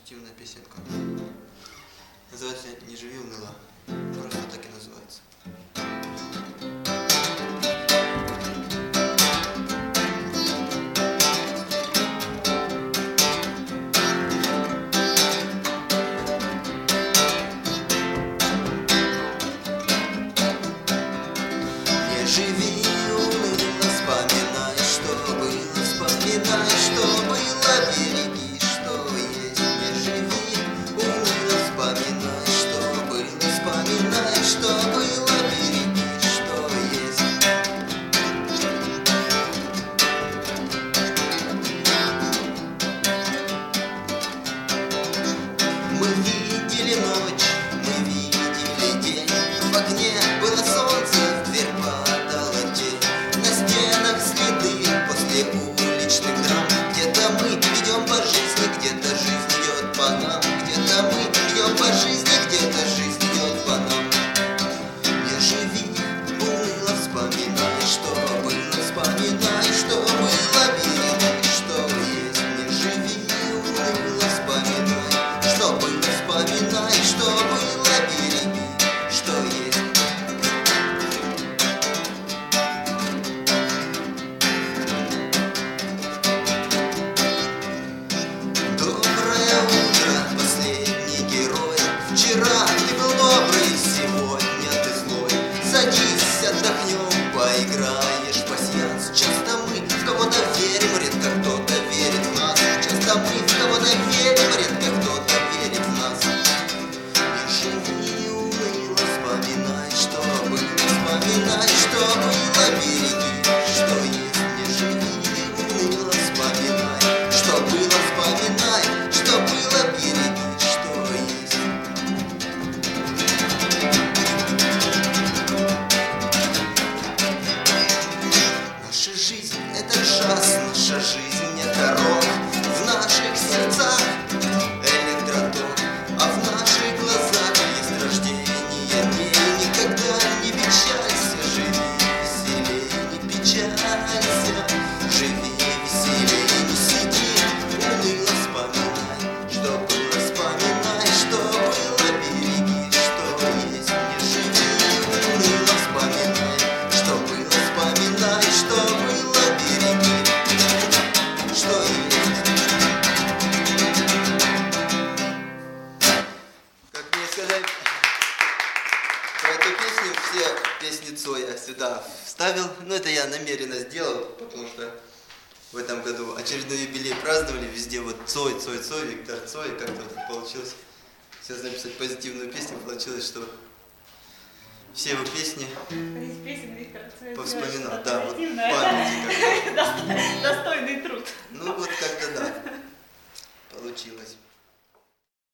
позитивная песенка. Называется «Не живи уныло». Просто так и называется. Не живи уныло, вспоминай, что было, вспоминай, что было, береги, что есть. Не живи уныло, вспоминай, что было, вспоминай, что было, береги, что есть. Мы видели ночь, мы видели день, в окне было солнце, в дверь падала тень, на стенах следы после уличных драм. Где-то мы идем по жизни, где-то жизнь идет по нам. Где-то мы идем по жизни, где-то жизнь идет по нам. Не живи уныло, вспоминай, что было, вспоминай, что было, береги, что есть. Не живи уныло, вспоминай, что было, вспоминай, что было, береги, что есть. Доброе утро, последний герой. Вчера ты был добрый, сегодня ты злой. Садись, отдохнем, поиграешь в пасьянс. Часто мы в кого-то верим, редко кто-то верит в нас. Часто мы в кого-то верим, редко кто-то верит в нас. Не живи уныло, вспоминай, что было, вспоминай, что было, береги, что есть. Не живи уныло, вспоминай, что было, вспоминай, что было, береги, что есть. Наша жизнь — это джаз, наша жизнь — это рок. В наших сердцах электроток, а в наших глазах есть рождение дней. Никогда не печалься, живи веселей, не печалься, живи веселей, не сиди уныло, вспоминай, что было, вспоминай, что было, береги, что есть. Не живи уныло, вспоминай, что было, вспоминай, что было, береги, что есть. Как мне сказать, про эту песню все песни Цоя сюда вставил. Но это я намеренно сделал, потому что в этом году очередной юбилей праздновали. Везде вот Цой, Цой, Цой, Виктор Цой. Как-то вот получилось сейчас написать позитивную песню. Получилось, что все его песни Из песен Виктора Цоя повспоминал. Да, вот позитивное. памяти как-то. Достойный